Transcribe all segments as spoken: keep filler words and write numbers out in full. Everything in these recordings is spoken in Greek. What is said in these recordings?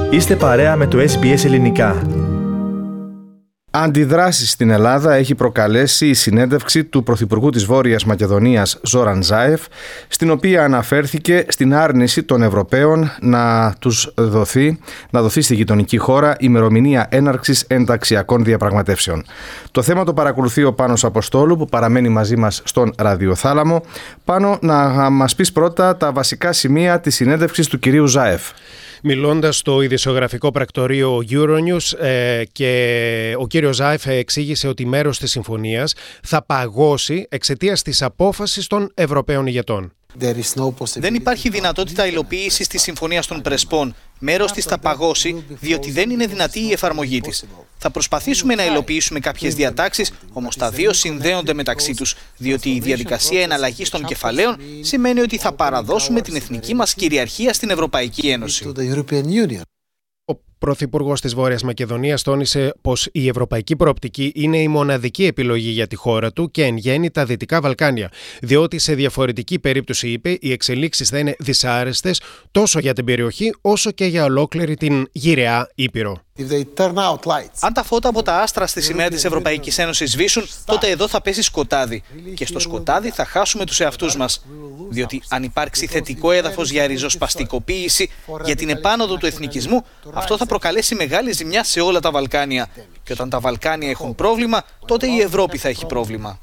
Είστε παρέα με το ες μπι ες Ελληνικά. Αντιδράσεις στην Ελλάδα έχει προκαλέσει η συνέντευξη του Πρωθυπουργού της Βόρειας Μακεδονίας Ζόραν Ζάεφ, στην οποία αναφέρθηκε στην άρνηση των Ευρωπαίων να τους δοθεί, να δοθεί στη γειτονική χώρα ημερομηνία έναρξης ενταξιακών διαπραγματεύσεων. Το θέμα το παρακολουθεί ο Πάνος Αποστόλου, που παραμένει μαζί μας στον ραδιοθάλαμο. Πάνο, να μας πεις πρώτα τα βασικά σημεία της συνέντευξης του κυρίου Ζάεφ. Μιλώντας στο ειδησιογραφικό πρακτορείο Euronews, ε, και ο κύριος Ζάεφ εξήγησε ότι μέρος της συμφωνίας θα παγώσει εξαιτίας της απόφασης των Ευρωπαίων ηγετών. Δεν υπάρχει δυνατότητα υλοποίησης της Συμφωνίας των Πρεσπών. Μέρος της θα παγώσει, διότι δεν είναι δυνατή η εφαρμογή της. Θα προσπαθήσουμε να υλοποιήσουμε κάποιες διατάξεις, όμως τα δύο συνδέονται μεταξύ τους, διότι η διαδικασία εναλλαγής των κεφαλαίων σημαίνει ότι θα παραδώσουμε την εθνική μας κυριαρχία στην Ευρωπαϊκή Ένωση. Ο Πρωθυπουργός της Βόρειας Μακεδονίας τόνισε πως η ευρωπαϊκή προοπτική είναι η μοναδική επιλογή για τη χώρα του και εν γέννη τα Δυτικά Βαλκάνια, διότι σε διαφορετική περίπτωση, είπε, οι εξελίξεις θα είναι δυσάρεστες τόσο για την περιοχή όσο και για ολόκληρη την γυραιά Ήπειρο. Αν τα φώτα από τα άστρα στη σημαία της Ευρωπαϊκής Ένωσης σβήσουν, τότε εδώ θα πέσει σκοτάδι. Και στο σκοτάδι θα χάσουμε τους εαυτούς μας. Διότι αν υπάρξει θετικό έδαφος για ριζοσπαστικοποίηση, για την επάνωδο του εθνικισμού, αυτό θα προκαλέσει μεγάλη ζημιά σε όλα τα Βαλκάνια. Και όταν τα Βαλκάνια έχουν πρόβλημα, τότε η Ευρώπη θα έχει πρόβλημα.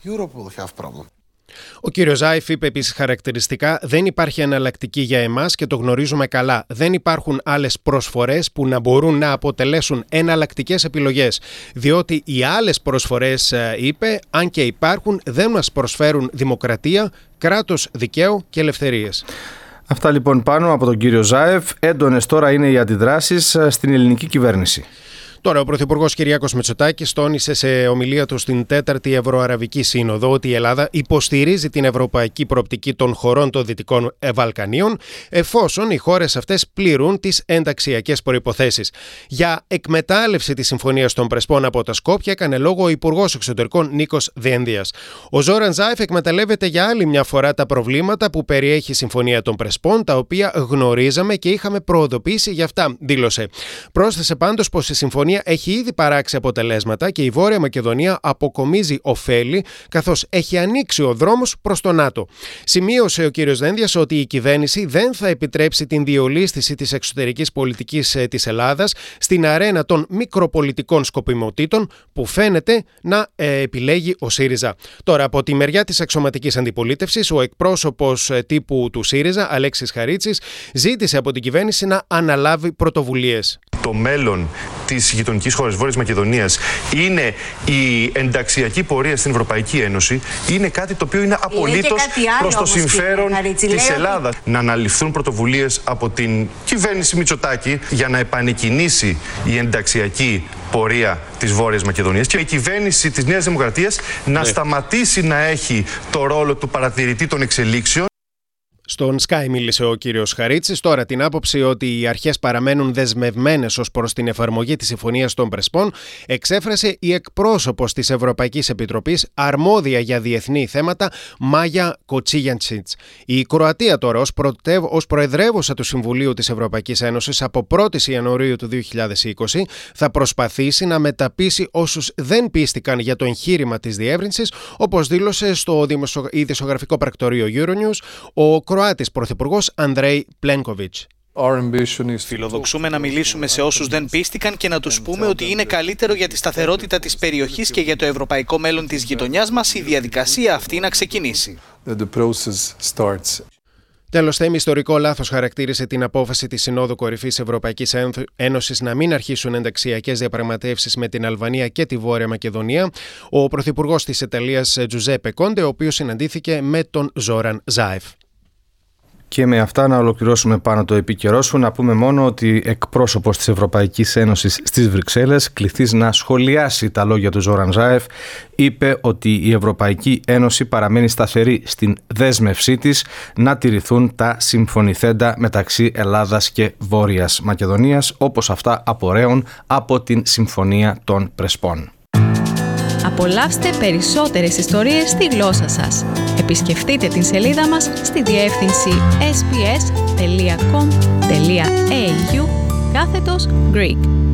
Ο κύριος Ζάεφ είπε επίσης χαρακτηριστικά: δεν υπάρχει εναλλακτική για εμάς και το γνωρίζουμε καλά. Δεν υπάρχουν άλλες προσφορές που να μπορούν να αποτελέσουν εναλλακτικές επιλογές. Διότι οι άλλες προσφορές, είπε, αν και υπάρχουν, δεν μας προσφέρουν δημοκρατία, κράτος δικαίου και ελευθερίες. Αυτά λοιπόν πάνω από τον κύριο Ζάεφ. Έντονες τώρα είναι οι αντιδράσεις στην ελληνική κυβέρνηση. Τώρα, ο Πρωθυπουργός Κυριάκος Μητσοτάκης τόνισε σε ομιλία του στην τέταρτη Ευρωαραβική Σύνοδο ότι η Ελλάδα υποστηρίζει την ευρωπαϊκή προοπτική των χωρών των Δυτικών Βαλκανίων, εφόσον οι χώρες αυτές πληρούν τις ενταξιακές προϋποθέσεις. Για εκμετάλλευση της Συμφωνίας των Πρεσπών από τα Σκόπια έκανε λόγο ο Υπουργός Εξωτερικών Νίκος Δένδιας. Ο Ζόραν Ζάεφ εκμεταλλεύεται για άλλη μια φορά τα προβλήματα που περιέχει η Συμφωνία των Πρεσπών, τα οποία γνωρίζαμε και είχαμε προειδοποιήσει γι' αυτά, δήλωσε. Πρόσθεσε πάντως πως η συμφωνία έχει ήδη παράξει αποτελέσματα και η Βόρεια Μακεδονία αποκομίζει ωφέλη, καθώς έχει ανοίξει ο δρόμος προς το ΝΑΤΟ. Σημείωσε ο κύριος Δένδιας ότι η κυβέρνηση δεν θα επιτρέψει την διολίσθηση της εξωτερικής πολιτικής της Ελλάδας στην αρένα των μικροπολιτικών σκοπιμοτήτων που φαίνεται να ε, επιλέγει ο ΣΥΡΙΖΑ. Τώρα, από τη μεριά της αξιωματικής αντιπολίτευσης, ο εκπρόσωπος τύπου του ΣΥΡΙΖΑ, Αλέξης Χαρίτσης, ζήτησε από την κυβέρνηση να αναλάβει πρωτοβουλίες. Το μέλλον της γειτονικής χώρας Βόρειας Μακεδονίας είναι η ενταξιακή πορεία στην Ευρωπαϊκή Ένωση, είναι κάτι το οποίο είναι απολύτως προς το συμφέρον της Ελλάδας. Να αναλυφθούν πρωτοβουλίες από την κυβέρνηση Μητσοτάκη για να επανεκκινήσει η ενταξιακή πορεία της Βόρειας Μακεδονίας και η κυβέρνηση της Νέας Δημοκρατίας να ναι. σταματήσει να έχει το ρόλο του παρατηρητή των εξελίξεων. Στον Sky μίλησε ο κύριος Χαρίτσης. Τώρα, την άποψη ότι οι αρχές παραμένουν δεσμευμένες ως προς την εφαρμογή της Συμφωνίας των Πρεσπών εξέφρασε η εκπρόσωπος της Ευρωπαϊκής Επιτροπής αρμόδια για διεθνή θέματα, Μάγια Κοτσίγιαντσιτς. Η Κροατία τώρα ως, πρωτευ... ως προεδρεύουσα του Συμβουλίου της Ευρωπαϊκής Ένωσης από πρώτη Ιανουαρίου του δύο χιλιάδες είκοσι θα προσπαθήσει να μεταπείσει όσους δεν πίστηκαν για το εγχείρημα της διεύρυνσης, όπως δήλωσε στο ειδησιογραφικό πρακτορείο Euronews ο Κροάτης Πρωθυπουργός Ανδρέι Πλένκοβιτς. Φιλοδοξούμε να μιλήσουμε σε όσους δεν πίστηκαν και να τους πούμε ότι είναι καλύτερο για τη σταθερότητα της περιοχής και για το ευρωπαϊκό μέλλον της γειτονιάς μας η διαδικασία αυτή να ξεκινήσει. Τέλος, θέμη ιστορικό λάθος χαρακτήρισε την απόφαση της Συνόδου Κορυφής Ευρωπαϊκής Ένωσης να μην αρχίσουν ενταξιακές διαπραγματεύσεις με την Αλβανία και τη Βόρεια Μακεδονία ο Πρωθυπουργός της Ιταλίας Τζουζέπε Κόντε, ο οποίος συναντήθηκε με τον Ζόραν Ζάεφ. Και με αυτά να ολοκληρώσουμε πάνω το επίκαιρό σου, να πούμε μόνο ότι εκπρόσωπος της Ευρωπαϊκής Ένωσης στις Βρυξέλλες, κληθείς να σχολιάσει τα λόγια του Ζόραν Ζάεφ, είπε ότι η Ευρωπαϊκή Ένωση παραμένει σταθερή στην δέσμευσή της να τηρηθούν τα συμφωνηθέντα μεταξύ Ελλάδας και Βόρειας Μακεδονίας, όπως αυτά απορρέουν από την Συμφωνία των Πρεσπών. Απολαύστε περισσότερες ιστορίες στη γλώσσα σας. Επισκεφτείτε την σελίδα μας στη διεύθυνση ες μπι ες τελεία κομ τελεία έι γιου κάθετος Greek.